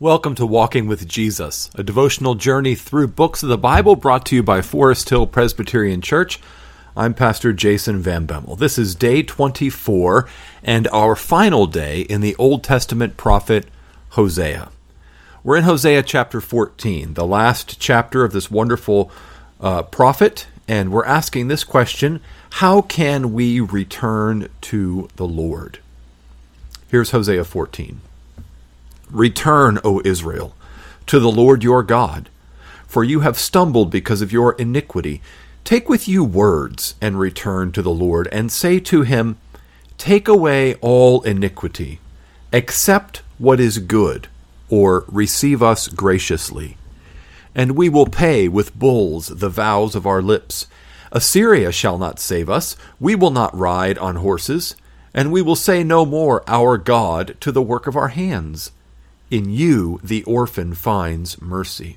Welcome to Walking with Jesus, a devotional journey through books of the Bible brought to you by Forest Hill Presbyterian Church. I'm Pastor Jason Van Bemmel. This is day 24 and our final day in the Old Testament prophet Hosea. We're in Hosea chapter 14, the last chapter of this wonderful prophet, and we're asking this question: how can we return to the Lord? Here's Hosea 14. Return, O Israel, to the Lord your God, for you have stumbled because of your iniquity. Take with you words and return to the Lord, and say to him, take away all iniquity, accept what is good, or receive us graciously. And we will pay with bulls the vows of our lips. Assyria shall not save us, we will not ride on horses, and we will say no more, our God, to the work of our hands. In you the orphan finds mercy.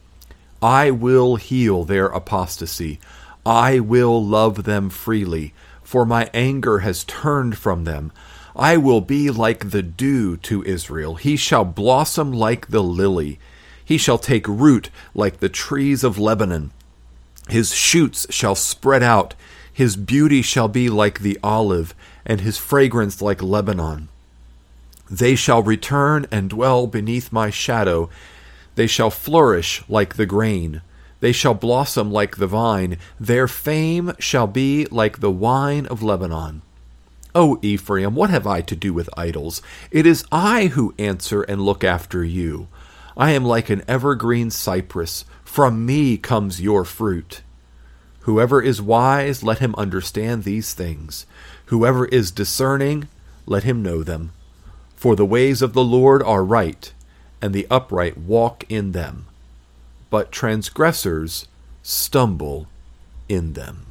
I will heal their apostasy. I will love them freely, for my anger has turned from them. I will be like the dew to Israel. He shall blossom like the lily. He shall take root like the trees of Lebanon. His shoots shall spread out. His beauty shall be like the olive, and his fragrance like Lebanon. They shall return and dwell beneath my shadow. They shall flourish like the grain. They shall blossom like the vine. Their fame shall be like the wine of Lebanon. O Ephraim, what have I to do with idols? It is I who answer and look after you. I am like an evergreen cypress. From me comes your fruit. Whoever is wise, let him understand these things. Whoever is discerning, let him know them. For the ways of the Lord are right, and the upright walk in them, but transgressors stumble in them.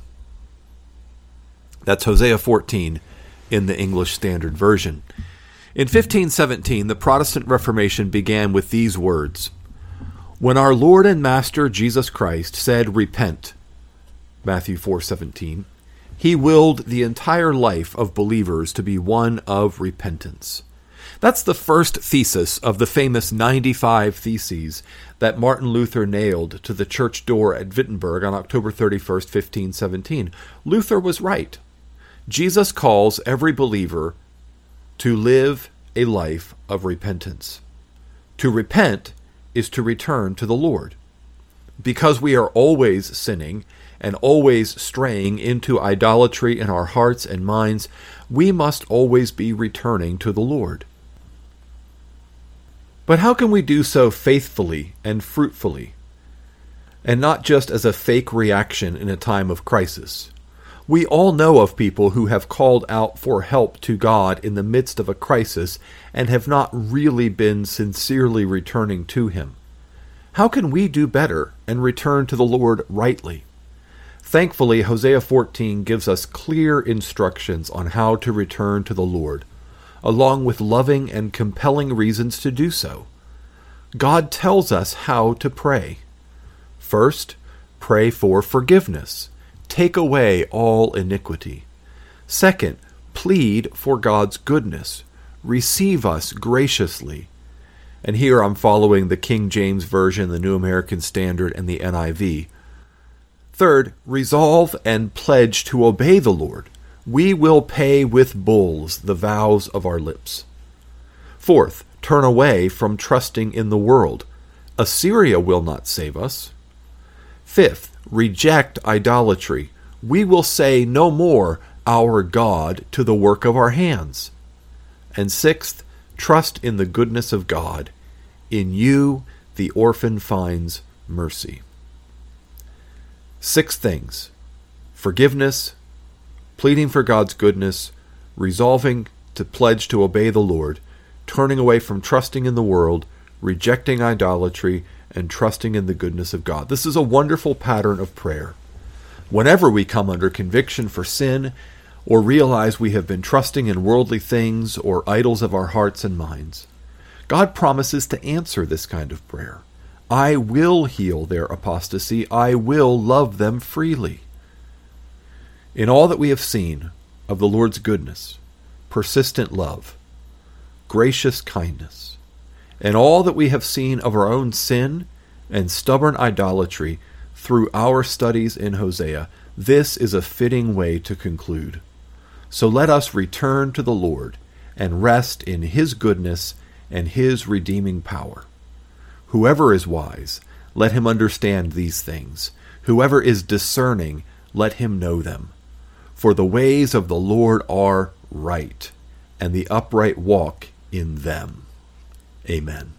That's Hosea 14 in the English Standard Version. In 1517, the Protestant Reformation began with these words: when our Lord and Master Jesus Christ said, repent, Matthew 4:17, he willed the entire life of believers to be one of repentance. That's the first thesis of the famous 95 Theses that Martin Luther nailed to the church door at Wittenberg on October 31st, 1517. Luther was right. Jesus calls every believer to live a life of repentance. To repent is to return to the Lord. Because we are always sinning and always straying into idolatry in our hearts and minds, we must always be returning to the Lord. But how can we do so faithfully and fruitfully, and not just as a fake reaction in a time of crisis? We all know of people who have called out for help to God in the midst of a crisis and have not really been sincerely returning to Him. How can we do better and return to the Lord rightly? Thankfully, Hosea 14 gives us clear instructions on how to return to the Lord, along with loving and compelling reasons to do so. God tells us how to pray. First, pray for forgiveness. Take away all iniquity. Second, plead for God's goodness. Receive us graciously. And here I'm following the King James Version, the New American Standard, and the NIV. Third, resolve and pledge to obey the Lord. We will pay with bulls the vows of our lips. Fourth, turn away from trusting in the world. Assyria will not save us. Fifth, reject idolatry. We will say no more, our God, to the work of our hands. And sixth, trust in the goodness of God. In you, the orphan finds mercy. 6 things: forgiveness, pleading for God's goodness, resolving to pledge to obey the Lord, turning away from trusting in the world, rejecting idolatry, and trusting in the goodness of God. This is a wonderful pattern of prayer. Whenever we come under conviction for sin, or realize we have been trusting in worldly things or idols of our hearts and minds, God promises to answer this kind of prayer. I will heal their apostasy. I will love them freely. In all that we have seen of the Lord's goodness, persistent love, gracious kindness, And all that we have seen of our own sin and stubborn idolatry through our studies in Hosea, this is a fitting way to conclude. So let us return to the Lord and rest in His goodness and His redeeming power. Whoever is wise, let him understand these things. Whoever is discerning, let him know them. For the ways of the Lord are right, and the upright walk in them. Amen.